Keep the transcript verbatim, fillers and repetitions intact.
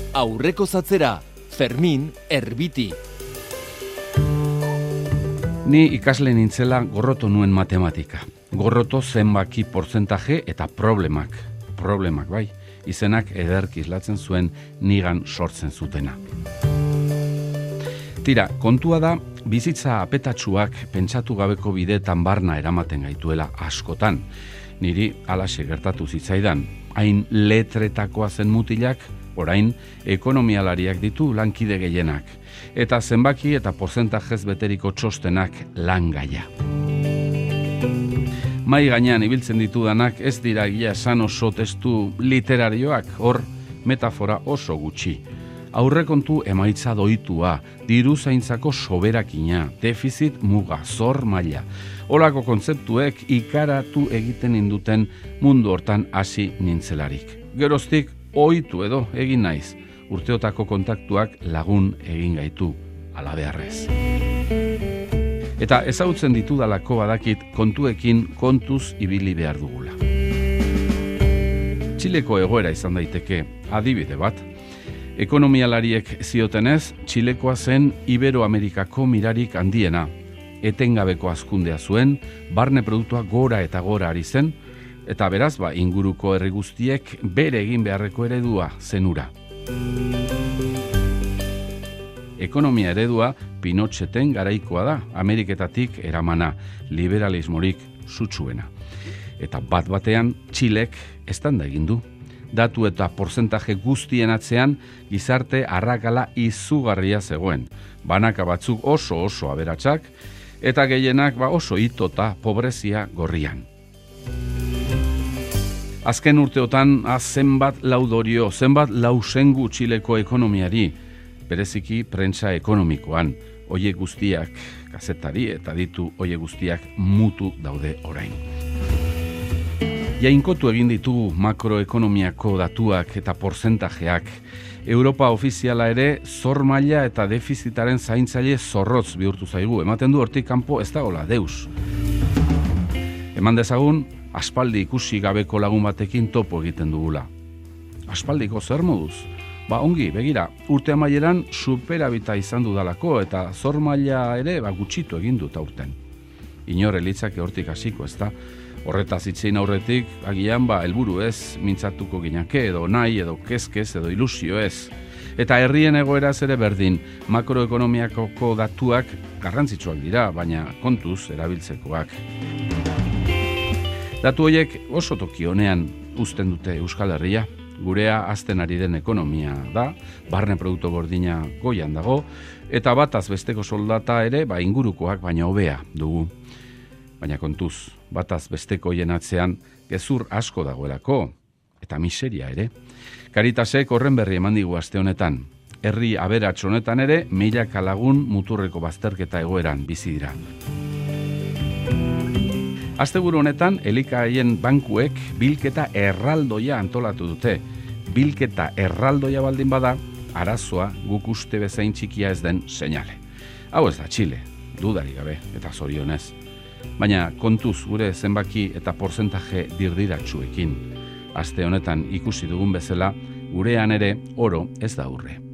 Aurreko zatzera, Fermin Erbiti. Ni ikasle nintzela gorroto nuen matematika. Gorroto zenbaki portzentaje eta problemak. Problemak bai, izenak ederki islatzen zuen nigan sortzen zutena. Tira, kontua da, bizitza apetatsuak pentsatu gabeko bideetan barna eramaten gaituela askotan. Niri halaxe gertatu zitzaidan, hain letretakoa zen mutilak, orain ekonomialariak ditu lankide gehienak, eta zenbaki eta porzentajez beteriko txostenak langaia. Mai gainean ibiltzen ditudanak ez dira egia esan oso testu literarioak, hor metafora oso gutxi. Aurrekontu emaitza doitua, diru zaintzako soberakina, defizit muga, zor maila. Olako kontzeptuek ikaratu egiten induten mundu hortan hasi nintzelarik. Geroztik, ohitu edo egin naiz, urteotako kontaktuak lagun egin gaitu, alabeharrez. Eta ezagutzen ditudalako badakit kontuekin kontuz ibili behar dugula. Txileko egoera izan daiteke adibide bat. Ekonomialariek ziotenez, Txilekoa zen Iberoamerikako mirarik handiena. Etengabeko hazkundea zuen, barne produktua gora eta gora ari zen, eta beraz, ba, inguruko herri guztiek bere egin beharreko eredua zenura. Ekonomia eredua Pinocheten garaikoa da, Ameriketatik eramana, liberalismorik sutsuena. Eta bat batean, Txilek eztanda egin du. Datu eta portzentaje guztien atzean gizarte arrakala izugarria zegoen. Banaka batzuk oso oso aberatsak, eta gehienak ba, oso itota pobrezia gorrian. Azken urteotan zenbat laudorio, zenbat lausengu Txileko ekonomiari, bereziki prentsa ekonomikoan, oie guztiak kazetari eta ditu oie guztiak mutu daude orain. Jainkotu egin ditu makroekonomiako datuak eta portzentajeak. Europa ofiziala ere zor maila eta defizitaren zaintzaile zorrotz bihurtu zaigu. Ematen du hortik kanpo ez dagoela deus. Eman dezagun, aspaldi ikusi gabeko lagun batekin topo egiten dugula. Aspaldiko zer moduz? Ba ongi, begira, urte amaieran superabita izan dudalako eta zor maila ere ba, gutxitu egin dut aurten. Inor elitzake hortik hasiko, ez da? Horretaz itzein aurretik, agian ba, helburu ez, mintzatuko ginake edo nahi edo kezkez edo ilusio ez. Eta herrien egoeraz ere berdin, makroekonomiakoko datuak garrantzitsuak dira, baina kontuz erabiltzekoak. Datu horiek oso toki honean uzten dute Euskal Herria. Gurea hazten ari den ekonomia da, barne produktu gordina goian dago, eta bataz besteko soldata ere ba, ingurukoak baina hobea dugu. Baina kontuz, bataz besteko jenatzean gezur asko dagoelako, eta miseria ere. Caritasek horren berri eman digu aste honetan. Herri aberats honetan ere, milaka lagun muturreko bazterketa egoeran bizi dira. Asteburu honetan, elikaien bankuek bilketa erraldoia antolatu dute. Bilketa erraldoia baldin bada, arazoa guk uste bezain txikia ez den seinale. Hau ez da Txile, dudarik gabe eta zorionez. Baina kontuz gure zenbaki eta portzentaje dirdiratsuekin. Aste honetan ikusi dugun bezala, gurean ere oro ez da aurre.